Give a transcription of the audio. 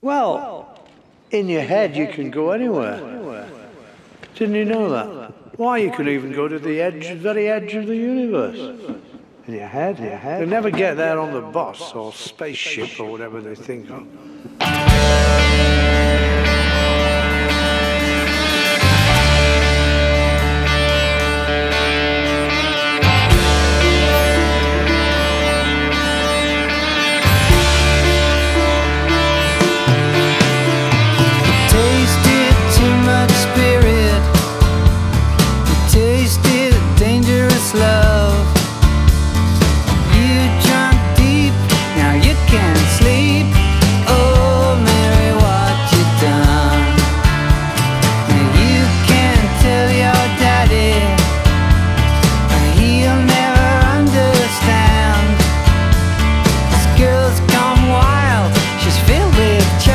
Well, in your head you can go anywhere. Didn't you know that? Why, you can even go to the very edge of the universe. In your head. You'll never get there on the bus or spaceship or whatever they think of.